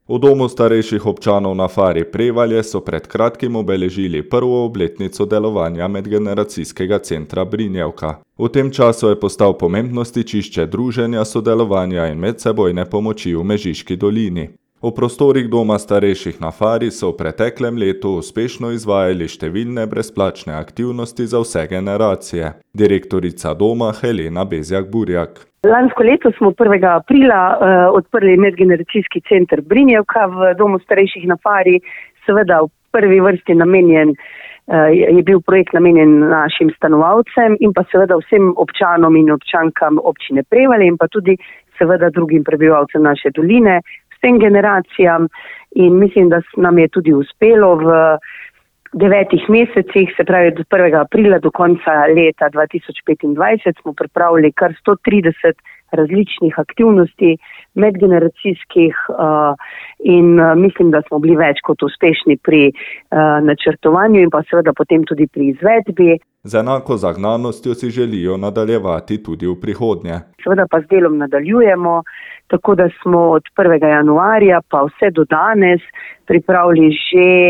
V domu starejših občanov na Fari Prevalje so pred kratkim obeležili prvo obletnico delovanja medgeneracijskega centra Brinjevka. V tem času je postal pomembno stičišče druženja, sodelovanja in medsebojne pomoči v Mežiški dolini. V prostorih doma starejših na Fari so v preteklem letu uspešno izvajali številne brezplačne aktivnosti za vse generacije. Direktorica doma Helena Bezjak-Burjak. Lansko leto smo 1. aprila odprli medgeneracijski center Brinjevka v domu starejših na Fari. Seveda v prvi vrsti je bil projekt namenjen našim stanovalcem in pa seveda vsem občanom in občankam občine Prevalje in pa tudi seveda drugim prebivalcem naše doline, vsem generacijam, in mislim, da nam je tudi uspelo v 9 mesecih, se pravi od 1. aprila do konca leta 2025 smo pripravili kar 130 različnih aktivnosti medgeneracijskih in mislim, da smo bili več kot uspešni pri načrtovanju in pa seveda potem tudi pri izvedbi. Z enako zagnanostjo si želijo nadaljevati tudi v prihodnje. Seveda pa z delom nadaljujemo, tako da smo od 1. januarja pa vse do danes pripravili že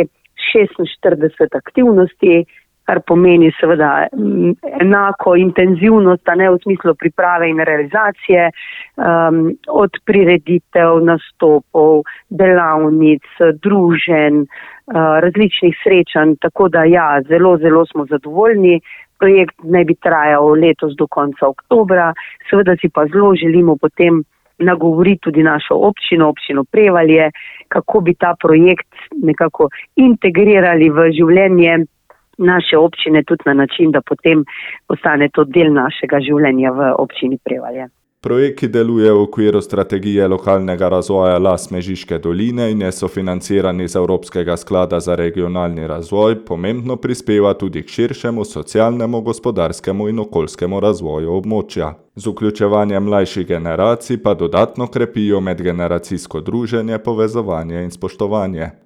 46 aktivnosti, kar pomeni seveda enako intenzivnost, a ne v smislu priprave in realizacije, od prireditev, nastopov, delavnic, druženj, različnih srečanj, tako da ja, zelo smo zadovoljni. Projekt naj bi trajal letos do konca oktobra, seveda si pa zelo želimo potem nagovoriti tudi našo občino Prevalje, kako bi ta projekt nekako integrirali v življenje naše občine tudi na način, da potem postane to del našega življenja v občini Prevalje. Projekt, ki deluje v okviru strategije lokalnega razvoja Las Mežiške doline in je sofinanciran iz Evropskega sklada za regionalni razvoj, pomembno prispeva tudi k širšemu socialnemu, gospodarskemu in okoljskemu razvoju območja. Z vključevanjem mlajših generacij pa dodatno krepijo medgeneracijsko druženje, povezovanje in spoštovanje.